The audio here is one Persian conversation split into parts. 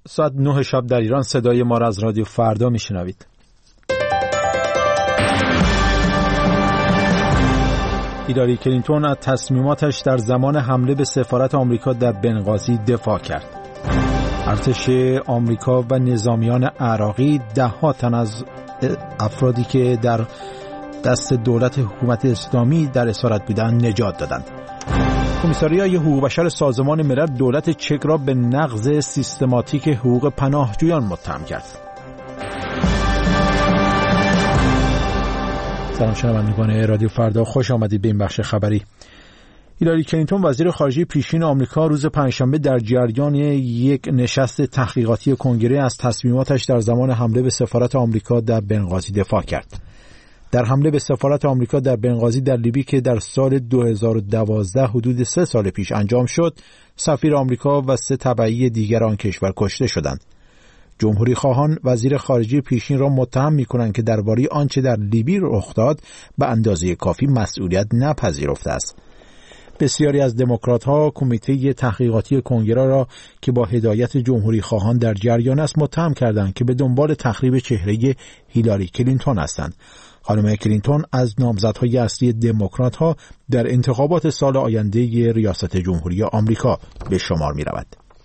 ساعت 9 شب در ایران صدای ما را از رادیو فردا میشنوید. هیلاری کلینتون از تصمیماتش در زمان حمله به سفارت آمریکا در بنغازی دفاع کرد. ارتش آمریکا و نظامیان عراقی 10 تن از افرادی که در دست دولت حکومت اسلامی در اسارت بودند نجات دادند. کمیساریای حقوق بشر سازمان ملل دولت چک را به نقض سیستماتیک حقوق پناهجویان متهم کرد. سلام شنوندگان رادیو فردا، خوش آمدید به این بخش خبری. هیلاری کلینتون وزیر خارجه پیشین آمریکا روز پنجشنبه در جریان یک نشست تحقیقاتی کنگره از تصمیماتش در زمان حمله به سفارت آمریکا در بنغازی دفاع کرد. در حمله به سفارت آمریکا در بنغازی در لیبی که در سال 2012 حدود 3 سال پیش انجام شد، سفیر آمریکا و 3 تبعی دیگر آن کشور کشته شدند. جمهوری خواهان وزیر خارجه پیشین را متهم می‌کنند که درباره آنچه در لیبی رخ داد به اندازه کافی مسئولیت نپذیرفته است. بسیاری از دموکرات‌ها کمیته تحقیقاتی کنگره را که با هدایت جمهوری خواهان در جریان است متهم کردند که به دنبال تخریب چهره هیلاری کلینتون هستند. خانم کلینتون از نامزدهای اصلی دموکرات‌ها در انتخابات سال آینده ریاست جمهوری آمریکا به شمار می‌رود.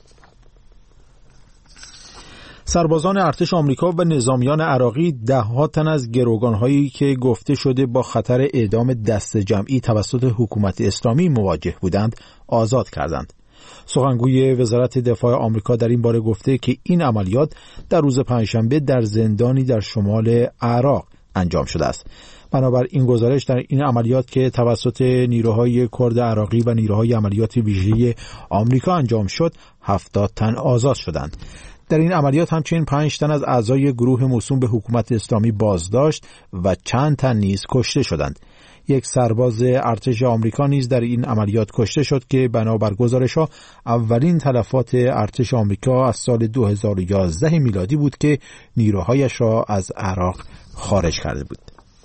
سربازان ارتش آمریکا و نظامیان عراقی 10 تن از گروگان‌هایی که گفته شده با خطر اعدام دست جمعی توسط حکومت اسلامی مواجه بودند آزاد کردند. سخنگوی وزارت دفاع آمریکا در این باره گفته که این عملیات در روز پنجشنبه در زندانی در شمال عراق انجام شده است. بنابر این گزارش در این عملیات که توسط نیروهای کرد عراقی و نیروهای عملیات ویژه آمریکا انجام شد 70 تن آزاد شدند. در این عملیات همچنین 5 تن از اعضای گروه موسوم به حکومت اسلامی بازداشت و چند تن نیز کشته شدند. یک سرباز ارتش آمریکا نیز در این عملیات کشته شد که بنابر گزارش‌ها اولین تلفات ارتش آمریکا از سال 2011 میلادی بود که نیروهایش را از عراق خارج کرده بود.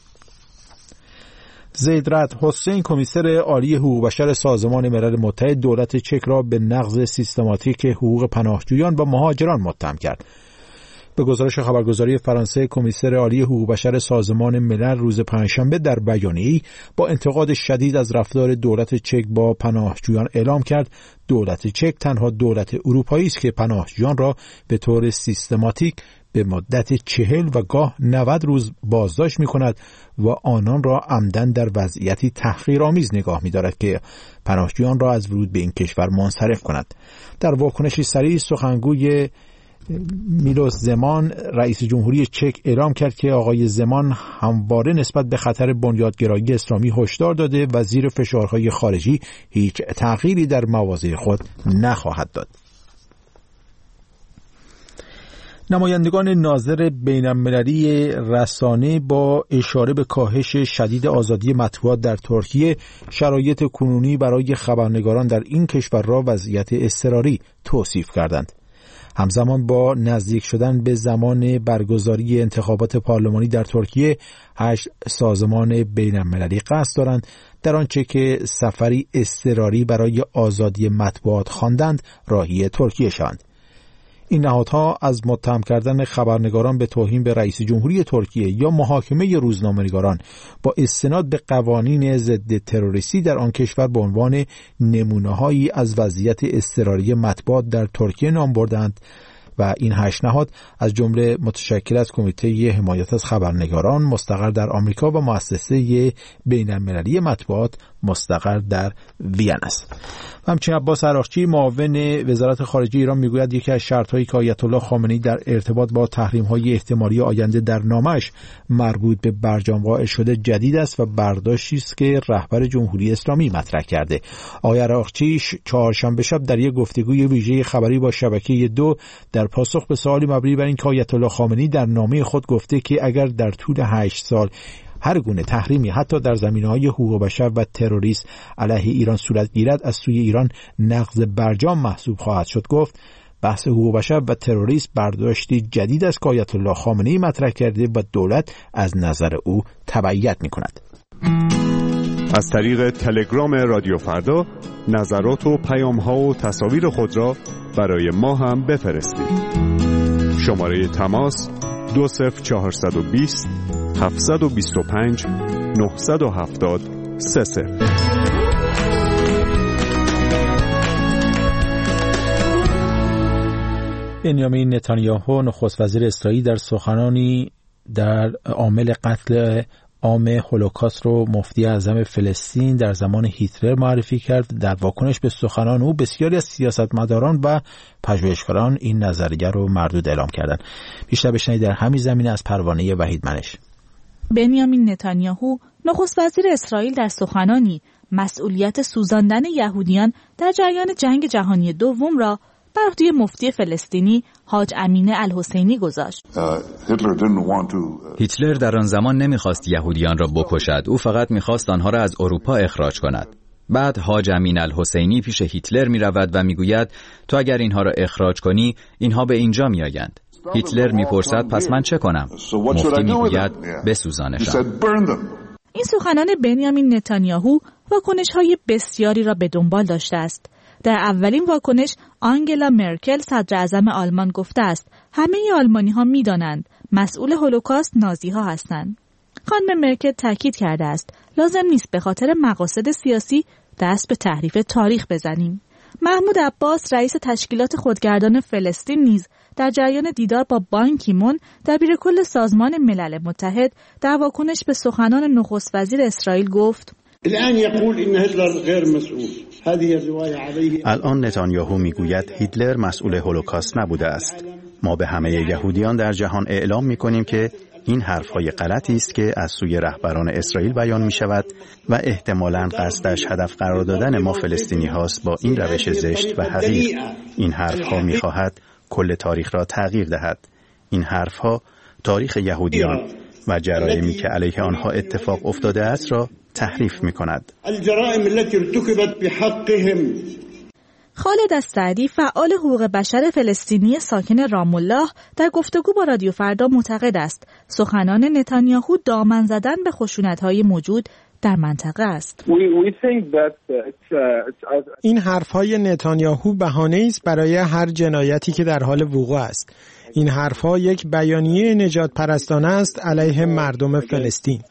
زید رعد حسین کمیسر عالی حقوق بشر سازمان ملل متحد دولت چک را به نقض سیستماتیک حقوق پناهجویان و مهاجران متهم کرد. به گزارش خبرگزاری فرانسه، کمیسر عالی حقوق بشر سازمان ملل روز پنجشنبه در بیانیه‌ای با انتقاد شدید از رفتار دولت چک با پناهجویان اعلام کرد دولت چک تنها دولت اروپایی است که پناهجویان را به طور سیستماتیک به مدت 40 و گاه 90 روز بازداشت می کند و آنان را عمدن در وضعیتی تحقیرآمیز نگاه می دارد که پناهجویان را از ورود به این کشور منصرف کند. در واکنشی سریع سخنگوی میلوس زمان رئیس جمهوری چک اعلام کرد که آقای زمان همواره نسبت به خطر بنیادگرایی اسلامی هشدار داده و زیر فشارهای خارجی هیچ تغییری در مواضع خود نخواهد داد. نمایندگان ناظر بین‌المللی رسانه با اشاره به کاهش شدید آزادی مطبوعات در ترکیه شرایط کنونی برای خبرنگاران در این کشور را وضعیت اضطراری توصیف کردند. همزمان با نزدیک شدن به زمان برگزاری انتخابات پارلمانی در ترکیه 8 سازمان بین‌المللی قصد دارند در آنچه که سفری اضطراری برای آزادی مطبوعات خواندند راهی ترکیه شوند. این نهادها از متهم کردن خبرنگاران به توهین به رئیس جمهوری ترکیه یا محاکمه روزنامه‌نگاران با استناد به قوانین ضد تروریستی در آن کشور به عنوان نمونه‌هایی از وضعیت اضطراری مطبوعات در ترکیه نام بردند و این 8 نهاد از جمله متشکل از کمیته حمایت از خبرنگاران مستقر در آمریکا و مؤسسه بین‌المللی مطبوعات مستقر در وین است. همچنین عباس عراقچی معاون وزارت خارجه ایران میگوید یکی از شرط‌هایی که آیت الله خامنه‌ای در ارتباط با تحریم‌های احتمالی آینده در نامه‌اش مربوط به برجام قائل شده جدید است و برداشتی است که رهبر جمهوری اسلامی مطرح کرده. آقای عراقچی چهارشنبه شب در یک گفتگوی ویژه خبری با شبکه 2 در پاسخ به سوالی مبنی بر اینکه آیت الله خامنه‌ای در نامه خود گفته که اگر در طول 8 سال هر گونه تحریمی حتی در زمینه‌های حقوق بشر و تروریسم علیه ایران صورت گیرد از سوی ایران نقض برجام محسوب خواهد شد، گفت بحث حقوق بشر و تروریسم برداشتی جدید است که آیت الله خامنه‌ای مطرح کرده و دولت از نظر او تبعیت می‌کند. از طریق تلگرام رادیو فردا نظرات و پیام‌ها و تصاویر خود را برای ما هم بفرستید. شماره تماس 20420 725 970 30. بنیامین نتانیاهو نخست وزیر اسرائیل در سخنانی در عامل قتل عام هولوکاست رو مفتی اعظم فلسطین در زمان هیتلر معرفی کرد. در واکنش به سخنان او بسیاری از سیاستمداران و پژوهشگران این نظریه رو مردود اعلام کردند. بیشتر بشنوید در همین زمینه از پروانه وحید منش. بنیامین نتانیاهو نخست وزیر اسرائیل در سخنانی مسئولیت سوزاندن یهودیان در جریان جنگ جهانی دوم را بر عهده مفتی فلسطینی حاج امین الحسینی گذاشت. هیتلر در آن زمان نمیخواست یهودیان را بکشد، او فقط میخواست آنها را از اروپا اخراج کند. بعد حاج امین الحسینی پیش هیتلر میرود و میگوید تو اگر اینها را اخراج کنی اینها به اینجا میآیند. هیتلر میپرسد پس من چه کنم؟ مفتی میگوید بسوزانشان. این سخنان بنیامین نتانیاهو واکنش‌های بسیاری را به دنبال داشته است. در اولین واکنش آنگلا مرکل صدر اعظم آلمان گفته است همه آلمانی‌ها می‌دانند مسئول هولوکاست نازی‌ها هستند. خانم مرکل تاکید کرده است لازم نیست به خاطر مقاصد سیاسی دست به تحریف تاریخ بزنیم. محمود عباس رئیس تشکیلات خودگردان فلسطین نیز در جریان دیدار با بان کی مون دبیر کل سازمان ملل متحد در واکنش به سخنان نخست وزیر اسرائیل گفت الان نتانیاهو میگوید هیتلر مسئول هولوکاست نبوده است. ما به همه یهودیان در جهان اعلام میکنیم که این حرفهای غلطی است که از سوی رهبران اسرائیل بیان می شود و احتمالاً قصدش هدف قرار دادن ما فلسطینی هاست با این روش زشت و حقیر. این حرفها می خواهد کل تاریخ را تغییر دهد. این حرفها تاریخ یهودیان و جرائمی که علیه آنها اتفاق افتاده است را تحریف می کند. خالد السعدی فعال حقوق بشر فلسطینی ساکن رام الله در گفتگو با رادیو فردا معتقد است سخنان نتانیاهو دامن زدن به خشونت‌های موجود در منطقه است. این حرف‌های نتانیاهو بهانه‌ای است برای هر جنایتی که در حال وقوع است. این حرف‌ها یک بیانیه نجات پرستانه است علیه مردم فلسطین.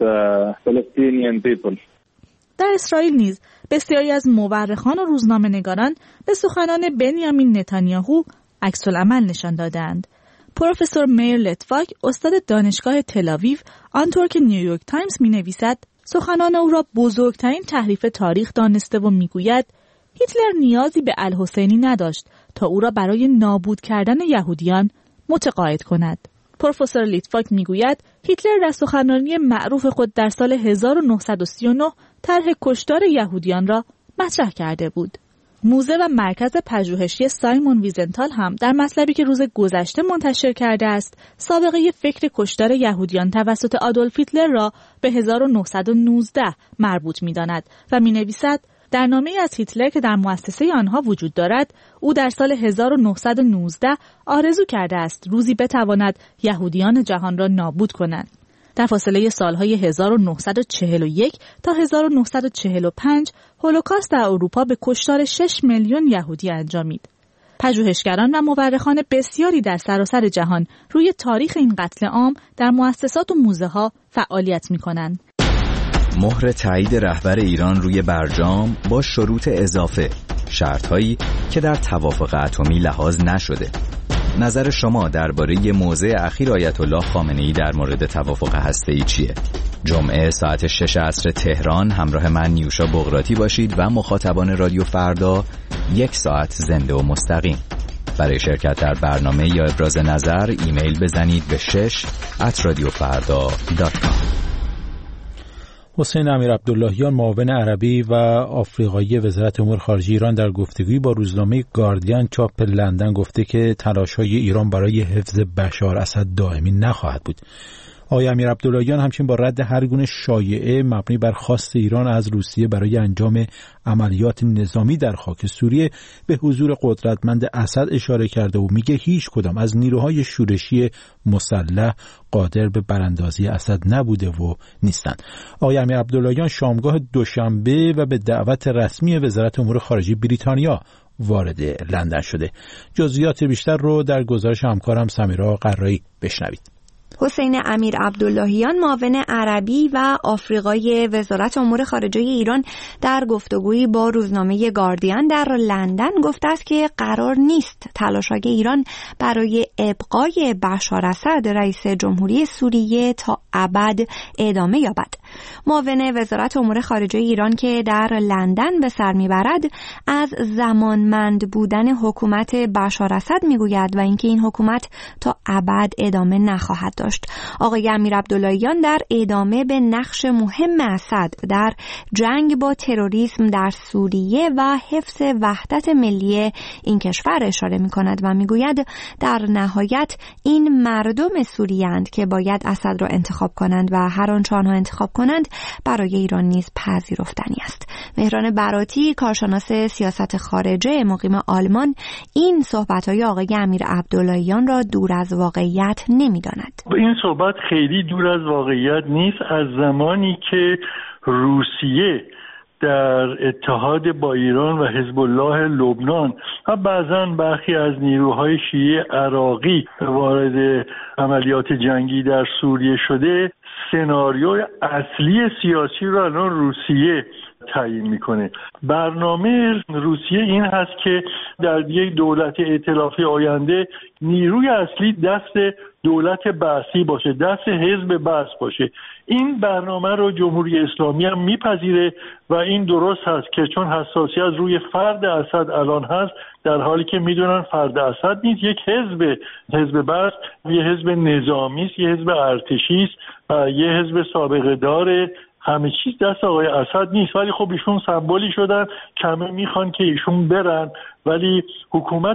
در اسرائیل نیز بسیاری از مورخان و روزنامه‌نگاران به سخنان بنیامین نتانیاهو عکس‌العمل نشان دادند. پروفسور میر لتفاک استاد دانشگاه تل‌آویو آنطور که نیویورک تایمز می‌نویسد سخنان او را بزرگترین تحریف تاریخ دانسته و می‌گوید هیتلر نیازی به الحسینی نداشت تا او را برای نابود کردن یهودیان متقاعد کند. پروفسور لیتفاک میگوید هیتلر در سخنرانی معروف خود در سال 1939 طرح کشتار یهودیان را مطرح کرده بود. موزه و مرکز پژوهشی سایمون ویزنتال هم در مطلبی که روز گذشته منتشر کرده است سابقه فکر کشتار یهودیان توسط آدولف هیتلر را به 1919 مربوط می‌داند و می‌نویسد در نامه‌ای از هیتلر که در مؤسسه آنها وجود دارد او در سال 1919 آرزو کرده است روزی بتواند یهودیان جهان را نابود کند. در فاصله سالهای 1941 تا 1945 هولوکاست در اروپا به کشتار 6 میلیون یهودی انجامید. پژوهشگران و مورخان بسیاری در سراسر جهان روی تاریخ این قتل عام در مؤسسات و موزه‌ها فعالیت می‌کنند. مهر تایید رهبر ایران روی برجام با شروط اضافه، شرط‌هایی که در توافق اتمی لحاظ نشده. نظر شما درباره موضع اخیر آیت الله خامنه‌ای در مورد توافق هسته‌ای چیه؟ جمعه ساعت 6 عصر تهران همراه من نیوشا بغراتی باشید و مخاطبان رادیو فردا 1 ساعت زنده و مستقیم. برای شرکت در برنامه یا ابراز نظر ایمیل بزنید به 6@radiofarda.com. حسین امیر عبداللهیان معاون عربی و آفریقایی وزارت امور خارجه ایران در گفتگویی با روزنامه گاردین چاپ لندن گفته که تلاش‌های ایران برای حفظ بشار اسد دائمی نخواهد بود. آقای امیر عبداللهیان همچنین با رد هر گونه شایعه مبنی بر خواست ایران از روسیه برای انجام عملیات نظامی در خاک سوریه به حضور قدرتمند اسد اشاره کرده و میگه هیچ کدام از نیروهای شورشی مسلح قادر به براندازی اسد نبوده و نیستند. آقای امیر عبداللهیان شامگاه دوشنبه و به دعوت رسمی وزارت امور خارجه بریتانیا وارد لندن شده. جزئیات بیشتر رو در گزارش همکارم سمیرا قرایی بشنوید. حسین امیر عبداللهیان معاون عربی و آفریقای وزارت امور خارجه ایران در گفتگویی با روزنامه گاردین در لندن گفته است که قرار نیست تلاش‌های ایران برای ابقای بشار اسد رئیس جمهوری سوریه تا ابد ادامه یابد. معاون وزارت امور خارجه ایران که در لندن به سر میبرد از زمانمند بودن حکومت بشار اسد میگوید و اینکه این حکومت تا ابد ادامه نخواهد داشت. آقای امیر عبداللهیان در ادامه به نقش مهم اسد در جنگ با تروریسم در سوریه و حفظ وحدت ملی این کشور اشاره می‌کند و می‌گوید در نهایت این مردم سوریه‌اند که باید اسد را انتخاب کنند و هر آنچه آنها انتخاب کنند برای ایران نیز پذیرفتنی است. مهران براتی کارشناس سیاست خارجه مقیم آلمان این صحبت‌های آقای امیر عبداللهیان را دور از واقعیت نمی‌داند. این صحبت خیلی دور از واقعیت نیست. از زمانی که روسیه در اتحاد با ایران و حزب الله لبنان و بعضاً برخی از نیروهای شیعه عراقی وارد عملیات جنگی در سوریه شده، سناریوی اصلی سیاسی را الان روسیه تعیین میکنه. برنامه روسیه این هست که در یک دولت ائتلافی آینده نیروی اصلی دست دولت بعثی باشه، دست حزب بعث باشه. این برنامه رو جمهوری اسلامی هم میپذیره و این درست هست که چون حساسیت روی فرد اسد الان هست، در حالی که میدونن فرد اسد نیست، یک حزب بعث، یه حزب نظامی است، یه حزب ارتشی است، یه حزب سابقه داره، همه چیز دست آقای اسد نیست. ولی خب ایشون سمبولی شدن، کمه میخوان که ایشون برن، ولی حکومت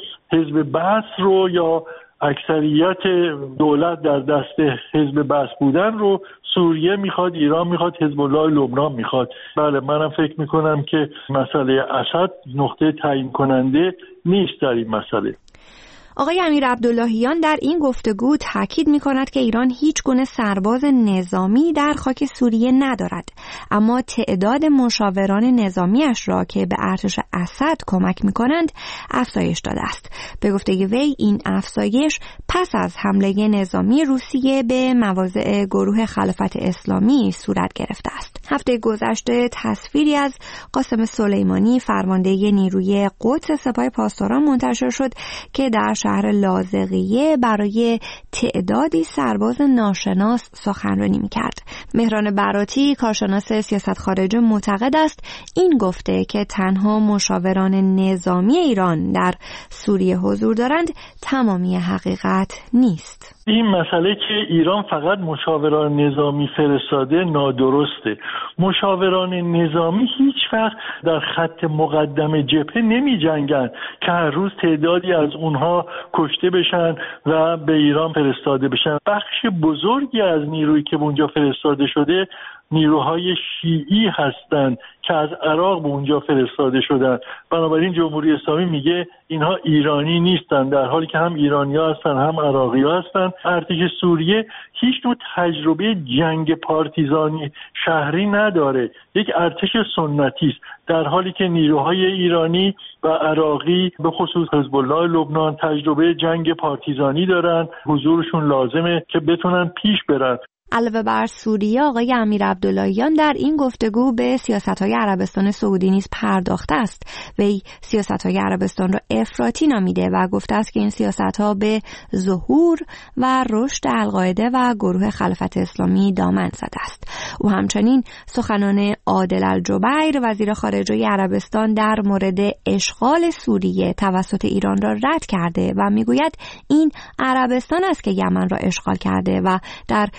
حزب بعث رو یا اکثریت دولت در دست حزب بعث بودن رو سوریه میخواد، ایران میخواد، حزب الله لبنان میخواد. بله، منم فکر میکنم که مسئله اسد نقطه تعیین کننده نیست در این مسئله. آقای امیر عبداللهیان در این گفتگو تاکید می‌کند که ایران هیچ گونه سرباز نظامی در خاک سوریه ندارد، اما تعداد مشاوران نظامیش را که به ارتش اسد کمک می‌کنند افزایش داده است. به گفته وی این افزایش پس از حمله نظامی روسیه به مواضع گروه خلافت اسلامی صورت گرفته است. هفته گذشته تصویری از قاسم سلیمانی فرمانده نیروی قدس سپاه پاسداران منتشر شد که در شهر لاذقیه برای تعدادی سرباز ناشناس سخنرانی می‌کرد. مهران براتی کارشناس سیاست خارجه معتقد است این گفته که تنها مشاوران نظامی ایران در سوریه حضور دارند تمامی حقیقت نیست. این مسئله که ایران فقط مشاوران نظامی فرستاده نادرسته. مشاوران نظامی هیچ وقت در خط مقدم جبهه نمی جنگن که هر روز تعدادی از اونها کشته بشن و به ایران فرستاده بشن. بخش بزرگی از نیرویی که اونجا فرستاده شده نیروهای شیعی هستند که از عراق به اونجا فرستاده شدن. بنابراین جمهوری اسلامی میگه اینها ایرانی نیستن، در حالی که هم ایرانی‌ها هستن هم عراقی‌ها هستن. ارتش سوریه هیچ نوع تجربه جنگ پارتیزانی شهری نداره، یک ارتش سنتی است، در حالی که نیروهای ایرانی و عراقی به خصوص حزب الله لبنان تجربه جنگ پارتیزانی دارن. حضورشون لازمه که بتونن پیش برن. علاوه بر سوریه، آقای امیر عبداللهیان در این گفتگو به سیاست‌های عربستان سعودی نیز پرداخته است. وی سیاست‌های عربستان را افراطی نامیده و گفته است که این سیاست‌ها به ظهور و رشد القاعده و گروه خلافت اسلامی دامن زده است. او همچنین سخنان عادل الجبیر وزیر خارجه عربستان در مورد اشغال سوریه توسط ایران را رد کرده و میگوید این عربستان است که یمن را اشغال کرده و در جای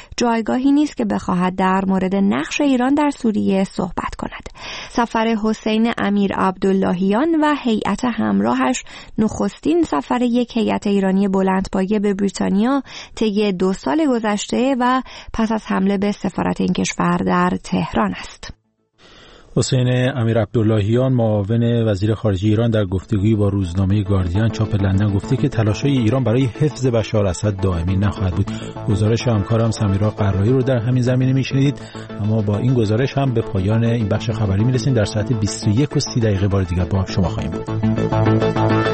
جایگاهی نیست که بخواهد در مورد نقش ایران در سوریه صحبت کند. سفر حسین امیر عبداللهیان و هیئت همراهش نخستین سفر یک هیئت ایرانی بلندپایه به بریتانیا طی 2 سال گذشته و پس از حمله به سفارت این کشور در تهران است. حسین امیر عبداللهیان معاون وزیر خارجه ایران در گفتگویی با روزنامه گاردین چاپ لندن گفته که تلاش‌های ایران برای حفظ بشار اسد دائمی نخواهد بود. گزارش همکارم سمیرا قرایی رو در همین زمینه میشنیدید. اما با این گزارش هم به پایان این بخش خبری میرسیم. در ساعت 21:30 بار دیگر با شما خواهیم بود.